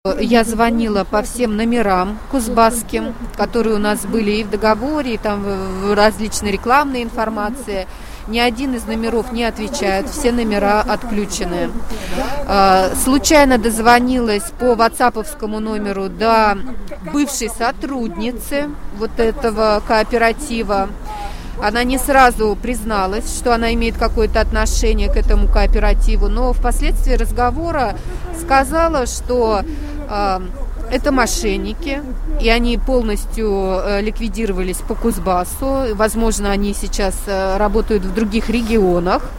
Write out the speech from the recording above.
Я звонила по всем номерам кузбасским, которые у нас были и в договоре, и там в различной рекламной информации. Ни один из номеров не отвечает, все номера отключены. Случайно дозвонилась по ватсаповскому номеру до бывшей сотрудницы вот этого кооператива. Она не сразу призналась, что она имеет какое-то отношение к этому кооперативу, но впоследствии разговора сказала, что это мошенники, и они полностью ликвидировались по Кузбассу. Возможно, они сейчас работают в других регионах.